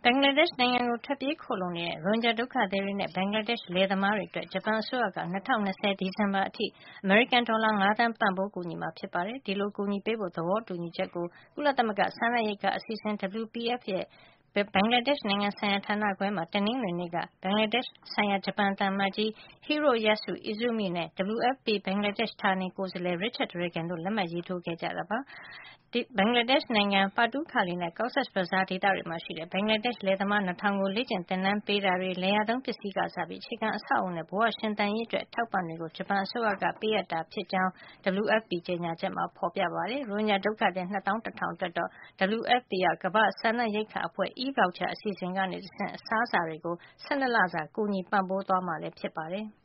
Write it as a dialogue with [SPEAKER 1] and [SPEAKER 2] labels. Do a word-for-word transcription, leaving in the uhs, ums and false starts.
[SPEAKER 1] င်္ဂလားဒေ့ရှ်နိုင်ငံကိုထွက်ပြေးခိုလှုံနေတဲ့ရိုဟင်ဂျာဒုက္ခသည်တွေနဲ့ဘင်္ဂလားဒေ့ရှ်လယ်သမားတွေအတွက်ဂျပန်အစိုးရက၂၀၂၀ဒီဇင်ဘာအထိအမေရိကန်ဒေါ်လာ၅သန်းပံ့ပိုးကူညီမှာဖြစ်ပါတယ်။ဒီလိုကူညီပေးဖို့သဘောတူညီချက်ကိုကုလသမဂ္ဂစားနပ်ရိက္ခာအစီအစဉ် W F P ရဲ့ဘင်္ဂလားဒေ့ရှ်နိုင်ငံဆိုင်ရာဌာနခွဲမှာတနင်္ဂနွေနေ့ကဘင်္ဂလားဒေ့ရှ်ဆိုင်ရာဂျပန်သံအမတ်ကြီး Hiroyasu Izumi နဲ့ W F P ဘင်္ဂလားဒေ့ရှ်ဌာနေကိုယ်စားလှယ် Richard Regan တို့လက်မှတ်ရေးထိုးခဲ့ကြတာပါ။ဘင်္ဂလားဒေ့ရှ်နိုင်ငံ Patukhali နဲ့ Cox's Bazar ဒေသတွေမှာရှိတဲ့ဘင်္ဂလားဒေ့ရှ်လယ်သမား၂ထောင်ကိုလေ့ကျင့်သင်တန်းပေးတာတွေ၊လယ်ယာသုံးပစ္စည်းကစပြီးအခြေခံအဆောက်အအုံနဲ့ဘဝရှင်သန်ရေးအတွက်အထောက်အပံ့တွေကိုဂျပန်အစိုးရကပေးအပ်တာဖြစ်ကြောင်း W F P ကြေညာချက်မှာဖေါ်ပြထားပါတယ်။ရိုဟင်ဂျာဒုက္ခသည်နှစ်သောင်းတထောင်အတွက်တော့ W F P ကကမ္ဘာ့စားနပ်ရိက္ခာအဖွဲ့ E-voucher အစီအစဉ်ကနေတဆင့်အစားအစာတွေကို၁၂လစာကူညီပံ့ပိုးသွားမှာဖြစ်ပါတယ်။